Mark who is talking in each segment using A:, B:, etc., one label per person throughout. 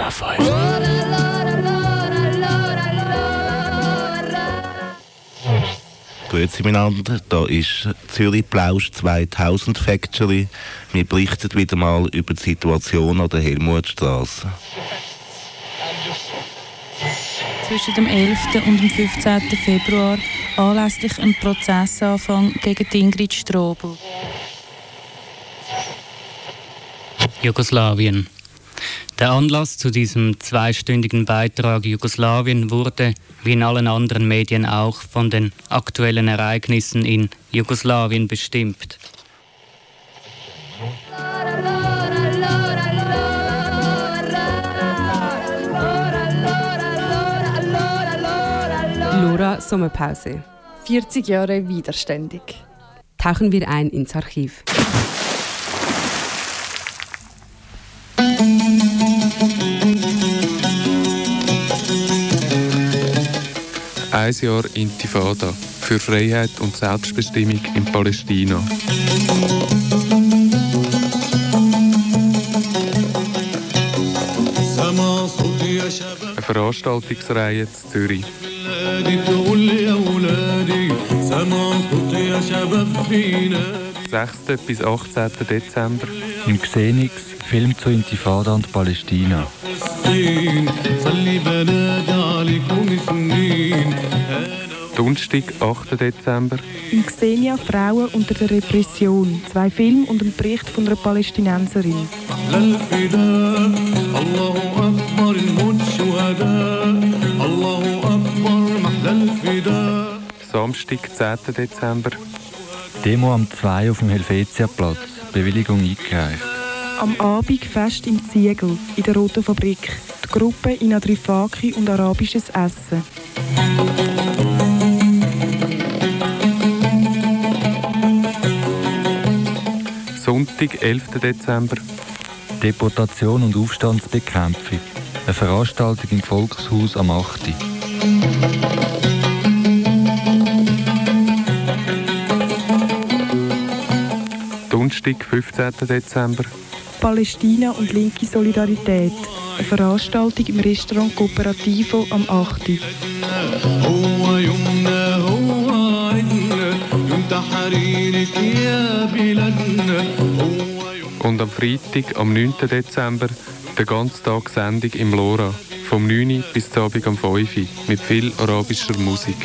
A: SRF 5.
B: Grüezi miteinander, da ist Zürich Plausch 2000 Factory. Wir berichten wieder mal über die Situation an der Helmutstrasse.
C: Zwischen dem 11. und dem 15. Februar anlässlich einem Prozessanfang gegen Ingrid Strobel.
D: Jugoslawien. Der Anlass zu diesem zweistündigen Beitrag Jugoslawien wurde, wie in allen anderen Medien auch, von den aktuellen Ereignissen in Jugoslawien bestimmt.
E: Lora Sommerpause.
F: 40 Jahre widerständig.
E: Tauchen wir ein ins Archiv.
G: Ein Jahr Intifada für Freiheit und Selbstbestimmung in Palästina. Eine Veranstaltungsreihe in Zürich. 6. bis 18. Dezember.
H: Im Xenix Film zu Intifada und Palästina.
G: Donnerstag, 8. Dezember.
I: Im Xenia Frauen unter der Repression. 2 Filme und ein Bericht von einer Palästinenserin.
G: Samstag, 10. Dezember.
H: Demo am 2 auf dem Helvetiaplatz. Bewilligung eingereicht.
I: Am Abend Fest im Ziegel, in der Roten Fabrik. Die Gruppe in Adrifaki und arabisches Essen.
G: Sonntag, 11. Dezember.
H: Deportation und Aufstandsbekämpfung. Eine Veranstaltung im Volkshaus am 8.
G: Donnerstag, 15. Dezember.
I: Palästina und linke Solidarität. Eine Veranstaltung im Restaurant Cooperativo am 8.
G: Und am Freitag, am 9. Dezember, der ganze Tag Sendung im Lora. Vom 9. bis zum Abend am 5. mit viel arabischer Musik.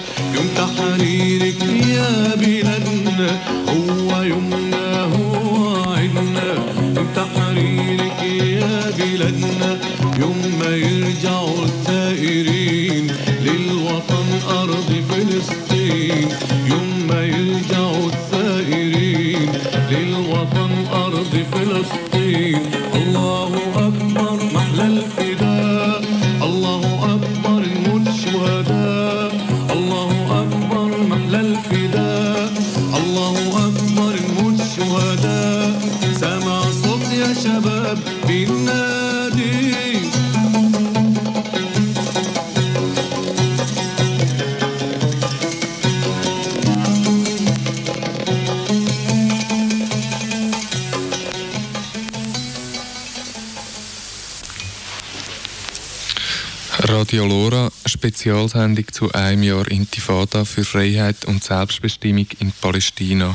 G: Radio Lora, Spezialsendung zu einem Jahr Intifada für Freiheit und Selbstbestimmung in Palästina.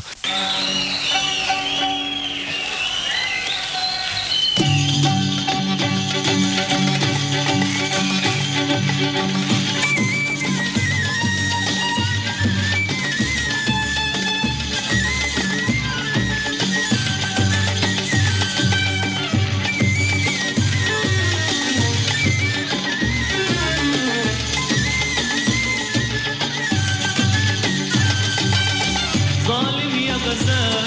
J: ظالم يا غزال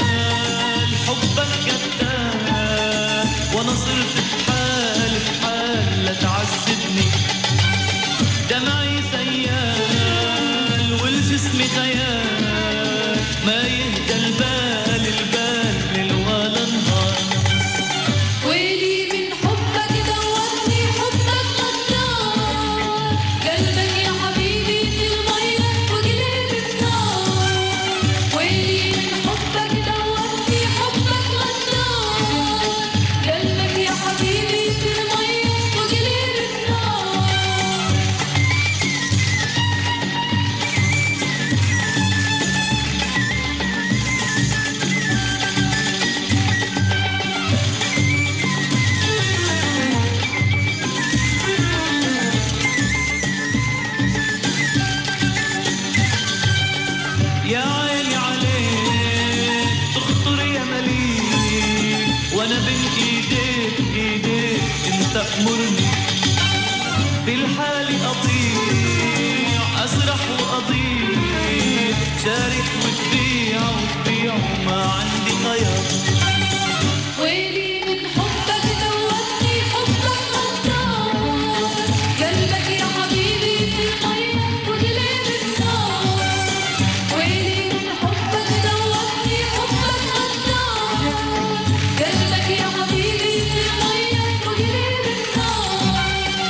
A: تأمرني في الحال أطيع أسرح وأضيع شارك وتبيع وما عندي خيار
J: ويلي من حبك دوتني حبك غدار قلبك يا حبيبي في المي وقلب النار ويلي من حبك دوتني حبك غدار قلبك يا حبيبي في المي وقلب النار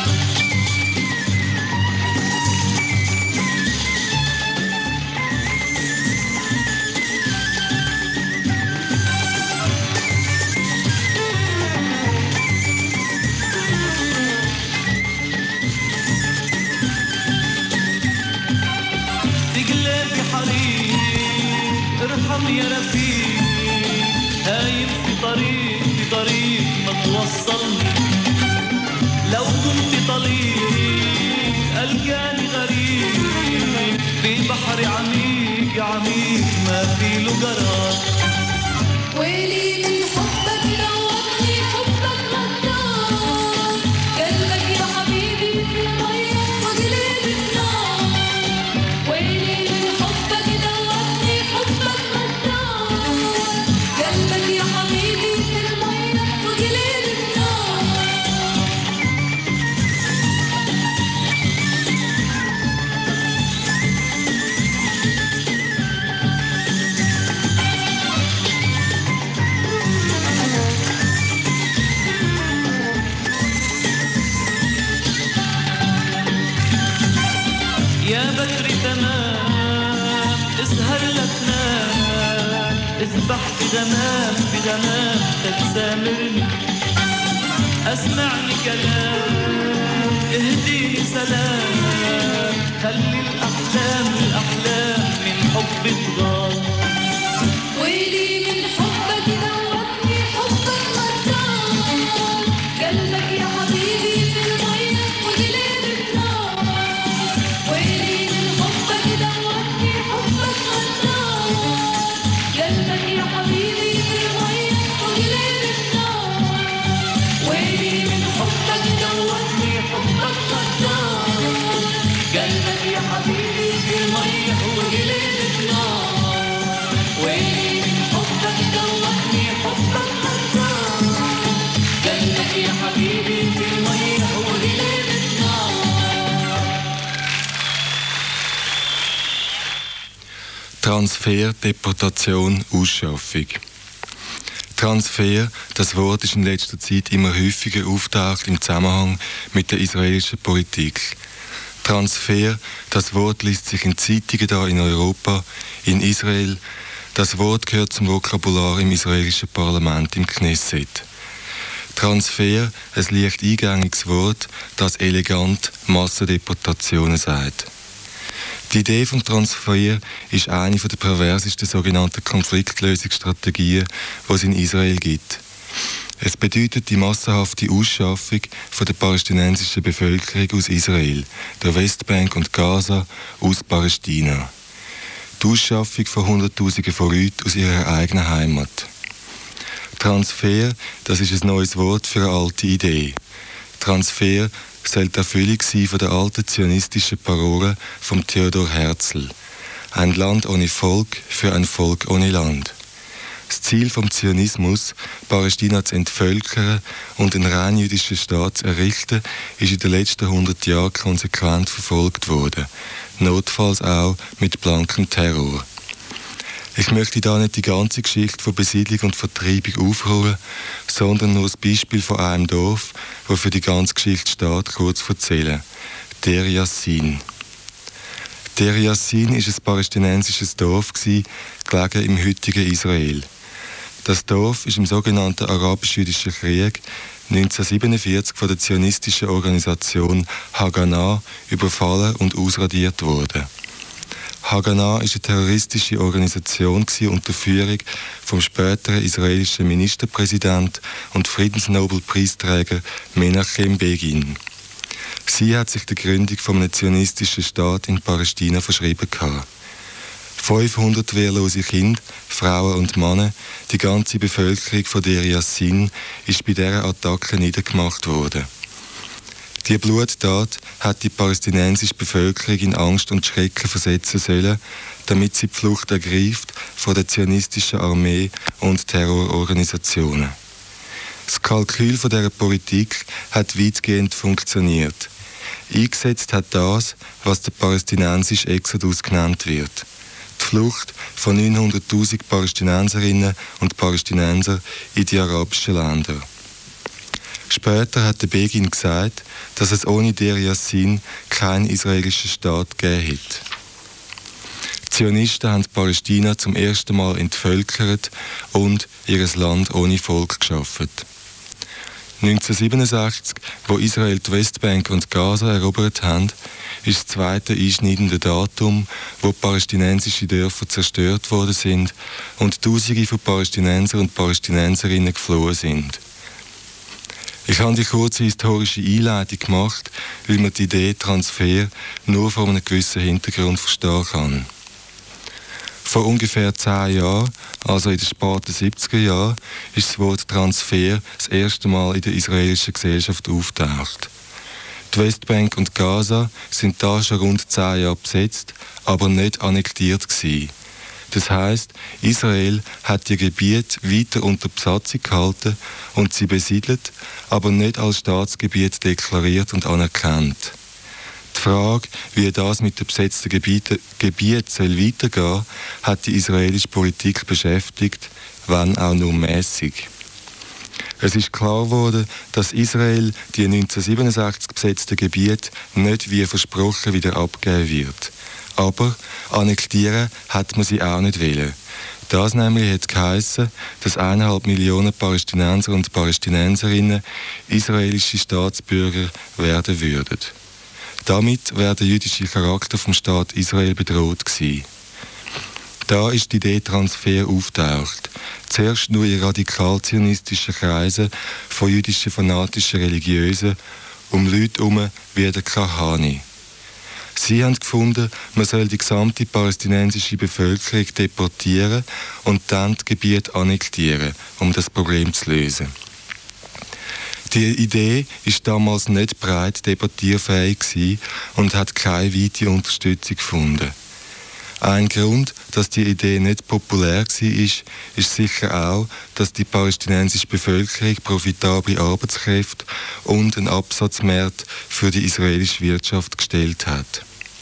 A: ارحم يا رفيق هايم في طريق ما توصلني لو كنت طليق ألقاني غريب في بحر عميق ما في له قرار
J: ويلي من حبك دوتني حبك غدار قلبك يا حبيبي في المي وقلب النار ويلي من حبك دوتني حبك غدار قلبك يا حبيبي في المي وقلب النار
A: يا بدر تمام اسهر لتنام اسبح في غمام تسامرني اسمعني كلام اهديني سلام خلي الأحلام من حب تغار
J: ويلي من حبك دوتني حبك غدار قلبك يا حبيبي في المي وقلب النار ويلي من حبك دوتني حبك غدار قلبك يا حبيبي في المي وقلب النار ويلي من حبك دوتني حبك غدار قلبك يا حبيبي في المي وقلب النار ويلي من حبك دوتني حبك غدار قلبك يا حبيبي في المي وقلب النار
K: Transfer, Deportation, Ausschaffung. Transfer, das Wort ist in letzter Zeit immer häufiger auftaucht im Zusammenhang mit der israelischen Politik. Transfer, das Wort liest sich in Zeitungen da in Europa, in Israel. Das Wort gehört zum Vokabular im israelischen Parlament, im Knesset. Transfer, ein leicht eingängiges Wort, das elegant Massendeportationen sagt. Die Idee vom Transfer ist eine der perversesten sogenannten Konfliktlösungsstrategien, die es in Israel gibt. Es bedeutet die massenhafte Ausschaffung von der palästinensischen Bevölkerung aus Israel, der Westbank und Gaza, aus Palästina. Die Ausschaffung von Hunderttausenden von Leuten aus ihrer eigenen Heimat. Transfer, das ist ein neues Wort für eine alte Idee. Transfer soll die Erfüllung sein von der alten zionistischen Parole von Theodor Herzl. Ein Land ohne Volk für ein Volk ohne Land. Das Ziel vom Zionismus, Palästina zu entvölkern und einen rein jüdischen Staat zu errichten, ist in den letzten 100 Jahren konsequent verfolgt worden. Notfalls auch mit blankem Terror. Ich möchte da nicht die ganze Geschichte von Besiedlung und Vertreibung aufrollen, sondern nur das Beispiel von einem Dorf, das für die ganze Geschichte steht, kurz erzählen. Deir Yassin. Deir Yassin war ein palästinensisches Dorf, gelegen im heutigen Israel. Das Dorf ist im sogenannten Arabisch-Jüdischen Krieg 1947 von der zionistischen Organisation Haganah überfallen und ausradiert worden. Haganah war eine terroristische Organisation unter Führung vom späteren israelischen Ministerpräsident und Friedensnobelpreisträger Menachem Begin. Sie hat sich der Gründung von einem zionistischen Staat in Palästina verschrieben gehabt. 500 wehrlose Kinder, Frauen und Männer, die ganze Bevölkerung von Deir Yassin ist bei dieser Attacke niedergemacht worden. Die Bluttat hat die palästinensische Bevölkerung in Angst und Schrecken versetzen sollen, damit sie die Flucht ergreift vor der zionistischen Armee und Terrororganisationen. Das Kalkül von dieser Politik hat weitgehend funktioniert. Eingesetzt hat das, was der palästinensische Exodus genannt wird. Die Flucht von 900'000 Palästinenserinnen und Palästinenser in die arabischen Länder. Später hat der Begin gesagt, dass es ohne Deir Yassin keinen israelischen Staat gegeben hätte. Die Zionisten haben Palästina zum ersten Mal entvölkert und ihr Land ohne Volk geschaffen. 1967, wo Israel die Westbank und Gaza erobert haben, ist das zweite einschneidende Datum, wo palästinensische Dörfer zerstört worden sind und Tausende von Palästinenser und Palästinenserinnen geflohen sind. Ich habe die kurze historische Einleitung gemacht, weil man die Idee Transfer nur vor einem gewissen Hintergrund verstehen kann. Vor ungefähr 10 Jahren, also in den späten 70er Jahren, ist das Wort Transfer das erste Mal in der israelischen Gesellschaft aufgetaucht. Die Westbank und Gaza sind da schon rund 10 Jahre besetzt, aber nicht annektiert gewesen. Das heisst, Israel hat die Gebiete weiter unter Besatzung gehalten und sie besiedelt, aber nicht als Staatsgebiet deklariert und anerkannt. Die Frage, wie das mit den besetzten Gebieten soll weitergehen, hat die israelische Politik beschäftigt, wenn auch nur mäßig. Es ist klar geworden, dass Israel die 1967 besetzten Gebiete nicht wie versprochen wieder abgeben wird. Aber annektieren hat man sie auch nicht wollen. Das nämlich hat geheissen, dass 1,5 Millionen Palästinenser und Palästinenserinnen israelische Staatsbürger werden würden. Damit wäre der jüdische Charakter vom Staat Israel bedroht gewesen. Da ist die Idee Transfer auftaucht. Zuerst nur in radikal-zionistischen Kreisen von jüdischen fanatischen Religiösen, Leute herum wie der Kahani. Sie haben gefunden, man soll die gesamte palästinensische Bevölkerung deportieren und dann das Gebiet annektieren, um das Problem zu lösen. Die Idee ist damals nicht breit debattierfähig gewesen und hat keine weite Unterstützung gefunden. Ein Grund, dass die Idee nicht populär war, ist sicher auch, dass die palästinensische Bevölkerung profitable Arbeitskräfte und einen Absatzmarkt für die israelische Wirtschaft gestellt hat.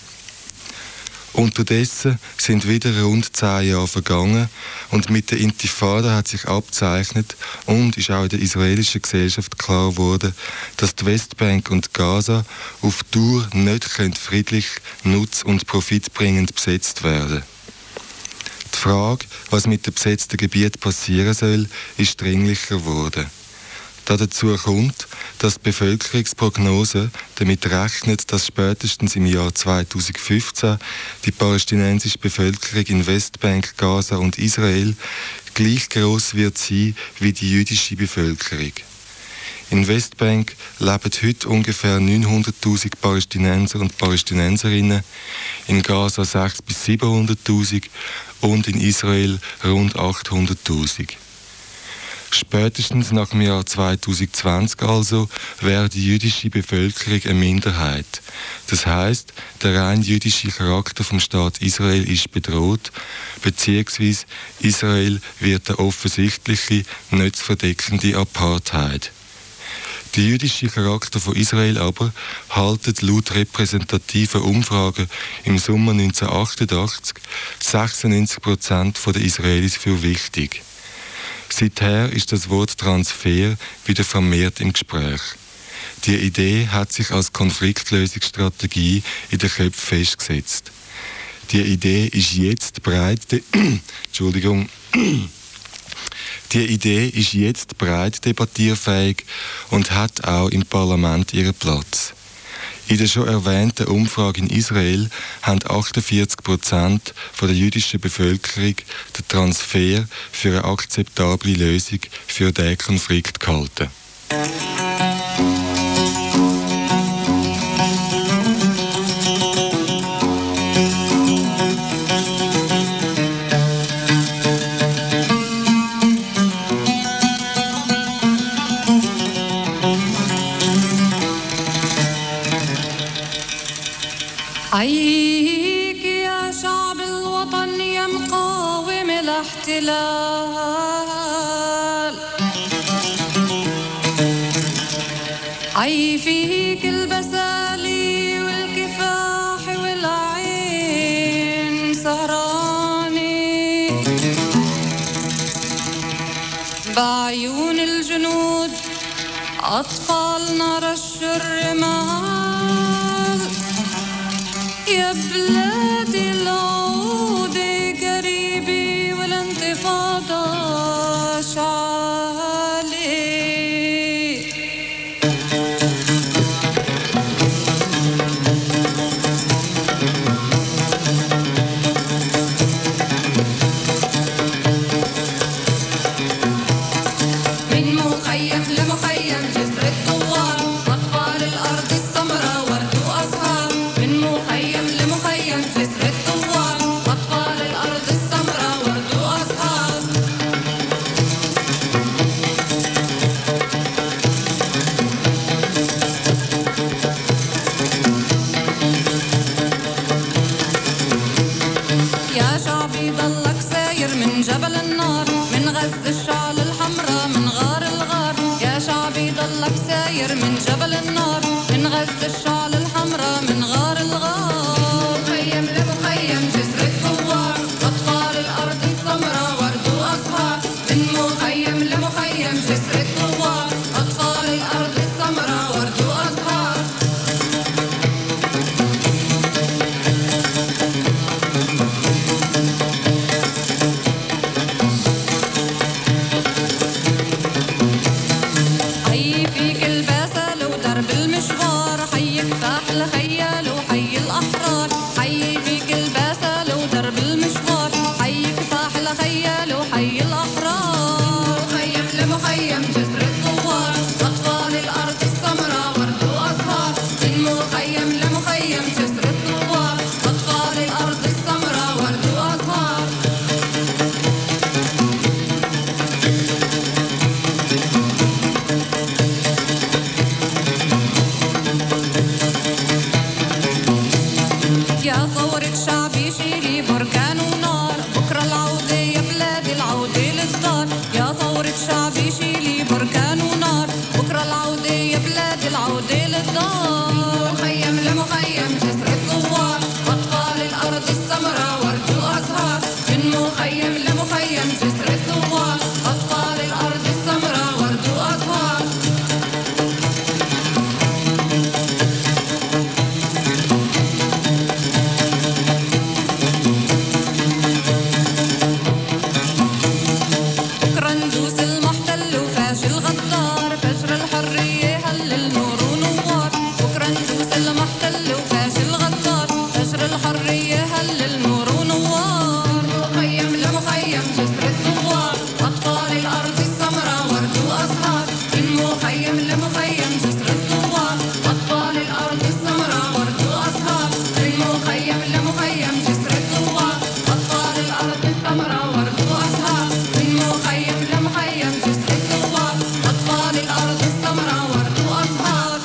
K: Unterdessen sind wieder rund 10 Jahre vergangen und mit der Intifada hat sich abzeichnet und ist auch in der israelischen Gesellschaft klar geworden, dass die Westbank und Gaza auf Dauer nicht friedlich, nutz- und profitbringend besetzt werden. Die Frage, was mit dem besetzten Gebiet passieren soll, ist dringlicher geworden. Dazu kommt, dass die Bevölkerungsprognose damit rechnet, dass spätestens im Jahr 2015 die palästinensische Bevölkerung in Westbank, Gaza und Israel gleich groß wird sein wie die jüdische Bevölkerung. In Westbank leben heute ungefähr 900'000 Palästinenser und Palästinenserinnen, in Gaza 600'000 bis 700'000 und in Israel rund 800'000. Spätestens nach dem Jahr 2020 also wäre die jüdische Bevölkerung eine Minderheit. Das heisst, der rein jüdische Charakter vom Staat Israel ist bedroht, beziehungsweise Israel wird eine offensichtliche, nicht zu verdeckende Apartheid. Der jüdische Charakter von Israel aber haltet laut repräsentativen Umfragen im Sommer 1988 96% der Israelis für wichtig. Seither ist das Wort Transfer wieder vermehrt im Gespräch. Die Idee hat sich als Konfliktlösungsstrategie in den Köpfen festgesetzt. Die Idee ist jetzt breit debattierfähig und hat auch im Parlament ihren Platz. In der schon erwähnten Umfrage in Israel haben 48% der jüdischen Bevölkerung den Transfer für eine akzeptable Lösung für diesen Konflikt gehalten.
J: حييك يا شعب الوطن يا مقاوم الاحتلال، حي فيك البسالي والكفاح والعين سهراني، بعيون الجنود أطفالنا رشوا الرمال، يا بلادي العودة قريبي والانتفاضة شعالي. من مخيم لمخيم جسر الثوار، أطفال الأرض السمراء ورد وأزهار، من مخيم لمخيم جسر الثوار، أطفال الأرض السمراء ورد وأزهار. يا شعبي ضلك ساير من جبل النار، من غز الشعل الحمراء من غار الغار، يا شعبي ضلك ساير من جبل النار، من غز الشعل الحمراء من غار الغار. مخيم لمخيم جسر الثوار، أطفال الأرض السمراء ورد وأزهار، من مخيم لمخيم جسر الثوار، أطفال الأرض السمراء ورد وأزهار. حي فيك الباسل ودرب المشوار، حي كفاح الخيال وحي الأحرار، حي فيك الباسل ودرب المشوار، حي كفاح الخيال وحي الأحرار. مخيم لمخيم جسر الثوار، أطفال الأرض السمراء ورد وأزهار، من مخيم لمخيم جسر الثوار، أطفال الأرض السمراء ورد وأزهار. يا ثورة شعبي شيلي بركان ونار، بكرة العودة يا بلادي العودة للدار، يا ثورة شعبي شيلي بركان ونار، بكرة العودة يا بلادي العودة للدار. مخيم لمخيم جسر الثوار، أطفال الأرض السمراء ورد وأزهار، من مخيم لمخيم جسر الثوار، أطفال الأرض السمراء ورد وأزهار. بكرة ندوس المحتل وفاشل غدار، فجر الحرية هلل نور ونوار، بكرة ندوس المحتل وفاشل غدار، فجر الحرية هلل نور ونوار. مخيم لمخيم جسر الثوار، أطفال الأرض السمراء ورد وأزهار، من مخيم لمخيم جسر الثوار، أطفال الأرض السمراء ورد وأزهار، من مخيم لمخيم جسر الثوار، أطفال الأرض السمراء ورد وأزهار، من مخيم لمخيم جسر الثوار، أطفال الأرض السمراء ورد وأزهار.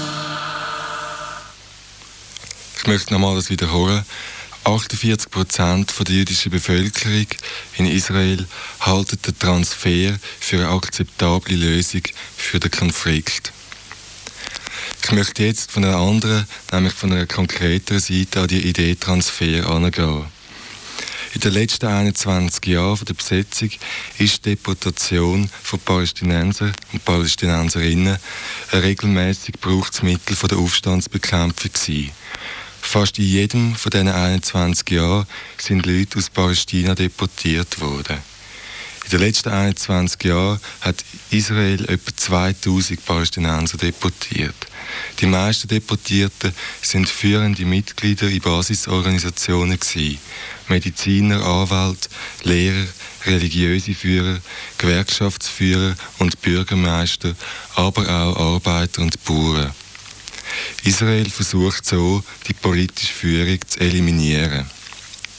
K: Ich möchte nochmals wiederholen. 48% der jüdischen Bevölkerung in Israel halten den Transfer für eine akzeptable Lösung für den Konflikt. Ich möchte jetzt von einer anderen, nämlich von einer konkreteren Seite an die Idee Transfer herangehen. In den letzten 21 Jahren der Besetzung ist die Deportation von Palästinensern und Palästinenserinnen ein regelmäßig gebrauchtes Mittel der Aufstandsbekämpfung gewesen. Fast in jedem von diesen 21 Jahren sind Leute aus Palästina deportiert worden. In den letzten 21 Jahren hat Israel etwa 2000 Palästinenser deportiert. Die meisten Deportierten sind führende Mitglieder in Basisorganisationen gewesen. Mediziner, Anwälte, Lehrer, religiöse Führer, Gewerkschaftsführer und Bürgermeister, aber auch Arbeiter und Bauern. Israel versucht so, die politische Führung zu eliminieren.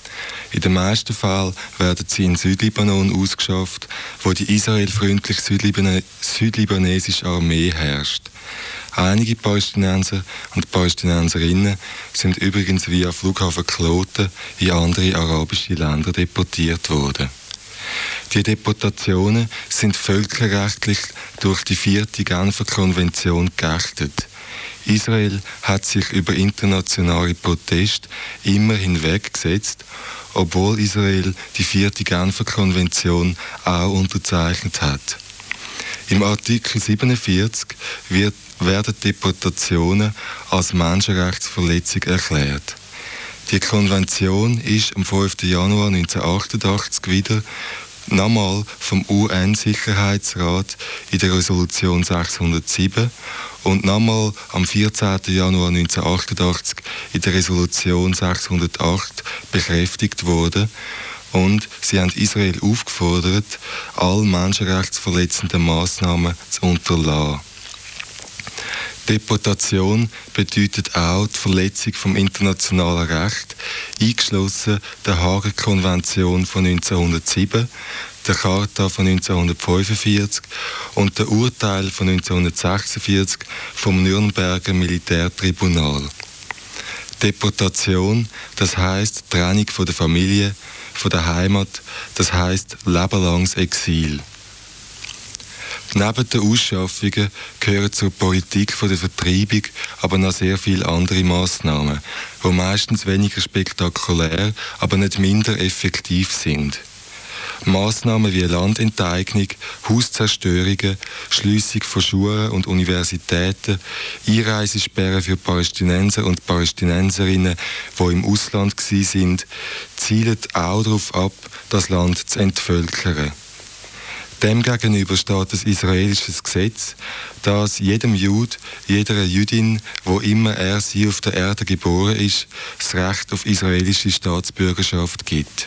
K: In den meisten Fällen werden sie in Südlibanon ausgeschafft, wo die israelfreundliche südlibanesische Armee herrscht. Einige Palästinenser und Palästinenserinnen sind übrigens via Flughafen Kloten in andere arabische Länder deportiert worden. Die Deportationen sind völkerrechtlich durch die 4. Genfer Konvention geächtet. Israel hat sich über internationale Proteste immer hinweggesetzt, obwohl Israel die 4. Genfer Konvention auch unterzeichnet hat. Im Artikel 47 werden Deportationen als Menschenrechtsverletzung erklärt. Die Konvention ist am 5. Januar 1988 wieder nochmal vom UN-Sicherheitsrat in der Resolution 607 und nochmal am 14. Januar 1988 in der Resolution 608 bekräftigt worden. Und sie haben Israel aufgefordert, all menschenrechtsverletzenden Massnahmen zu unterlassen. Deportation bedeutet auch die Verletzung vom internationalen Recht, eingeschlossen der Haager Konvention von 1907, der Charta von 1945 und der Urteil von 1946 vom Nürnberger Militärtribunal. Deportation, das heisst Trennung von der Familie, von der Heimat, das heisst lebenlanges Exil. Neben den Ausschaffungen gehören zur Politik der Vertreibung aber noch sehr viele andere Massnahmen, die meistens weniger spektakulär, aber nicht minder effektiv sind. Massnahmen wie Landenteignung, Hauszerstörungen, Schliessung von Schulen und Universitäten, Einreisesperren für Palästinenser und Palästinenserinnen, die im Ausland waren, zielen auch darauf ab, das Land zu entvölkern. Demgegenüber steht ein israelisches Gesetz, das jedem Jude, jeder Jüdin, wo immer er sie auf der Erde geboren ist, das Recht auf israelische Staatsbürgerschaft gibt.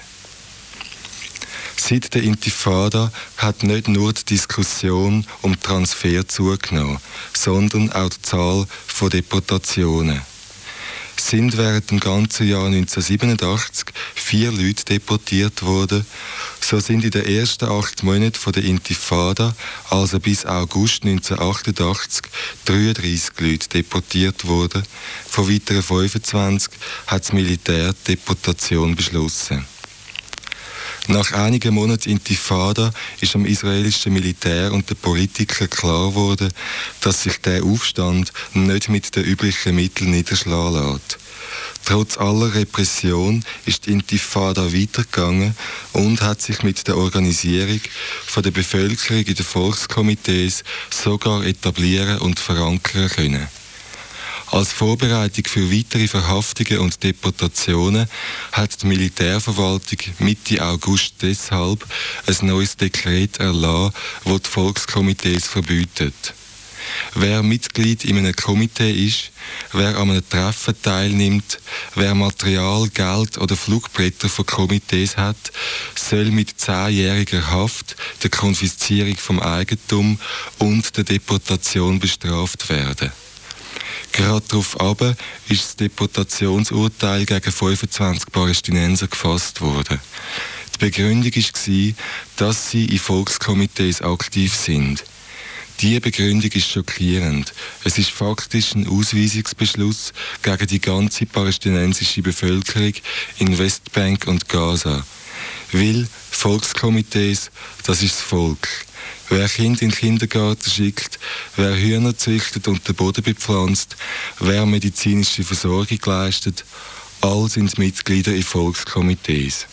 K: Seit der Intifada hat nicht nur die Diskussion um Transfer zugenommen, sondern auch die Zahl von Deportationen. Sind während dem ganzen Jahr 1987 4 Leute deportiert worden, so sind in den ersten 8 Monaten von der Intifada, also bis August 1988, 33 Leute deportiert worden. Von weiteren 25 hat das Militär die Deportation beschlossen. Nach einigen Monaten Intifada ist am israelischen Militär und den Politikern klar geworden, dass sich der Aufstand nicht mit den üblichen Mitteln niederschlagen lässt. Trotz aller Repression ist die Intifada weitergegangen und hat sich mit der Organisierung von der Bevölkerung in den Volkskomitees sogar etablieren und verankern können. Als Vorbereitung für weitere Verhaftungen und Deportationen hat die Militärverwaltung Mitte August deshalb ein neues Dekret erlassen, das die Volkskomitees verbietet. Wer Mitglied in einem Komitee ist, wer an einem Treffen teilnimmt, wer Material, Geld oder Flugblätter von Komitees hat, soll mit 10-jähriger Haft, der Konfiszierung vom Eigentum und der Deportation bestraft werden. Gerade darauf aber ist das Deportationsurteil gegen 25 Palästinenser gefasst worden. Die Begründung war, dass sie in Volkskomitees aktiv sind. Diese Begründung ist schockierend. Es ist faktisch ein Ausweisungsbeschluss gegen die ganze palästinensische Bevölkerung in Westbank und Gaza. Weil Volkskomitees, das ist das Volk. Wer Kinder in den Kindergarten schickt, wer Hühner züchtet und den Boden bepflanzt, wer medizinische Versorgung leistet, all sind Mitglieder in Volkskomitees.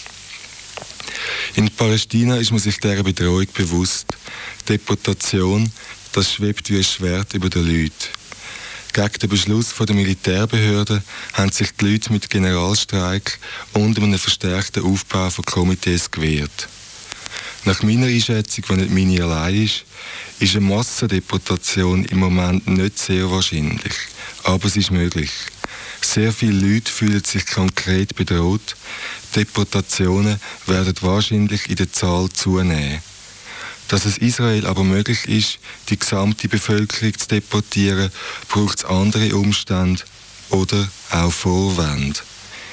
K: In Palästina ist man sich dieser Bedrohung bewusst. Deportation, das schwebt wie ein Schwert über den Leuten. Gegen den Beschluss der Militärbehörden haben sich die Leute mit Generalstreik und einem verstärkten Aufbau von Komitees gewehrt. Nach meiner Einschätzung, die nicht meine allein ist eine Massendeportation im Moment nicht sehr wahrscheinlich. Aber es ist möglich. Sehr viele Leute fühlen sich konkret bedroht. Deportationen werden wahrscheinlich in der Zahl zunehmen. Dass es Israel aber möglich ist, die gesamte Bevölkerung zu deportieren, braucht es andere Umstände oder auch Vorwände.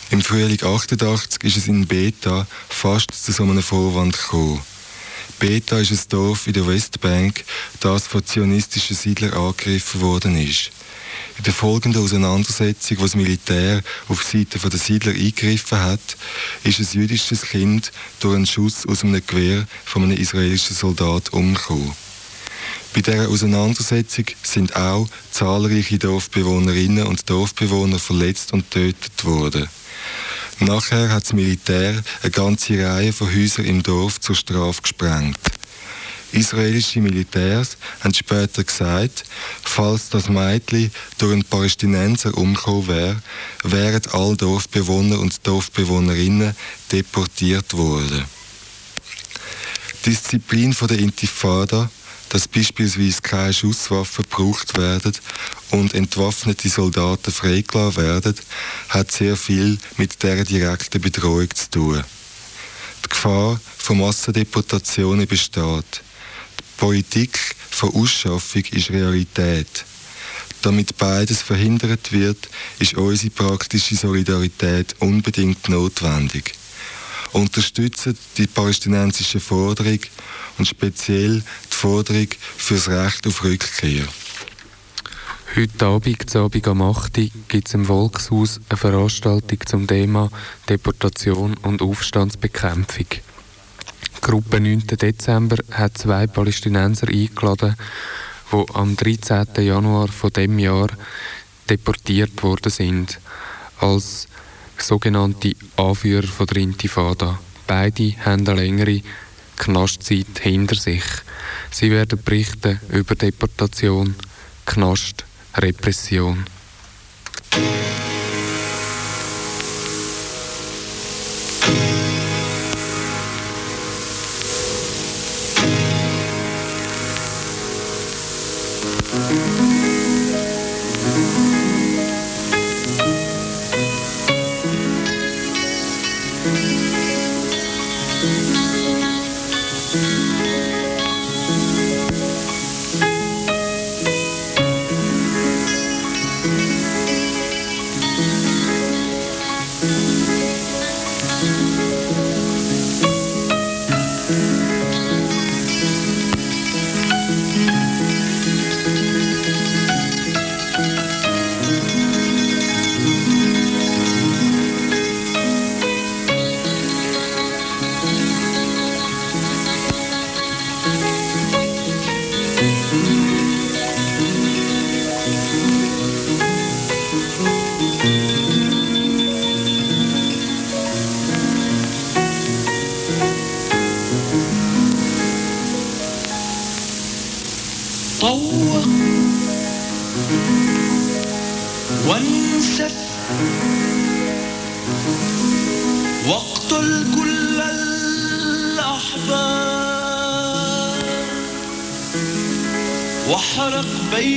K: Im Frühling 88 ist es in Beta fast zu so einem Vorwand gekommen. Beta ist ein Dorf in der Westbank, das von zionistischen Siedlern angegriffen worden ist. In der folgenden Auseinandersetzung, wo das Militär auf Seite der Siedler eingegriffen hat, ist ein jüdisches Kind durch einen Schuss aus einem Gewehr von einem israelischen Soldat umgekommen. Bei dieser Auseinandersetzung sind auch zahlreiche Dorfbewohnerinnen und Dorfbewohner verletzt und getötet worden. Nachher hat das Militär eine ganze Reihe von Häusern im Dorf zur Strafe gesprengt. Israelische Militärs haben später gesagt, falls das Mädchen durch einen Palästinenser umgekommen wäre, wären alle Dorfbewohner und Dorfbewohnerinnen deportiert worden. Die Disziplin der Intifada, dass beispielsweise keine Schusswaffen gebraucht werden und entwaffnete Soldaten freigelassen werden, hat sehr viel mit dieser direkten Bedrohung zu tun. Die Gefahr von Massendeportationen besteht. Die Politik von Ausschaffung ist Realität. Damit beides verhindert wird, ist unsere praktische Solidarität unbedingt notwendig. Unterstützen die palästinensische Forderung und speziell die Forderung für das Recht auf Rückkehr.
G: Heute Abend am 8. Uhr gibt es im Volkshaus eine Veranstaltung zum Thema Deportation und Aufstandsbekämpfung. Die Gruppe 9. Dezember hat 2 Palästinenser eingeladen, die am 13. Januar von diesem Jahr deportiert worden sind, als sogenannte Anführer von der Intifada. Beide haben eine längere Knastzeit hinter sich. Sie werden berichten über Deportation, Knast, Repression.
A: طوق وانسف واقتل كل الأحباب واحرق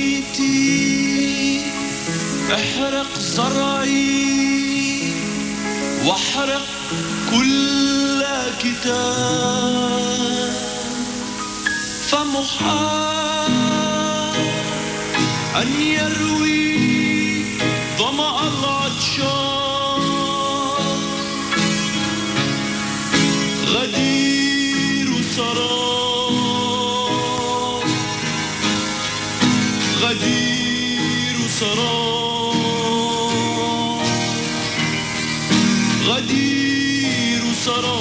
A: بيتي احرق زرعي واحرق كل كتاب فمحال أن يروي ظمأ العطشان غدير سراب غدير سراب غدير سراب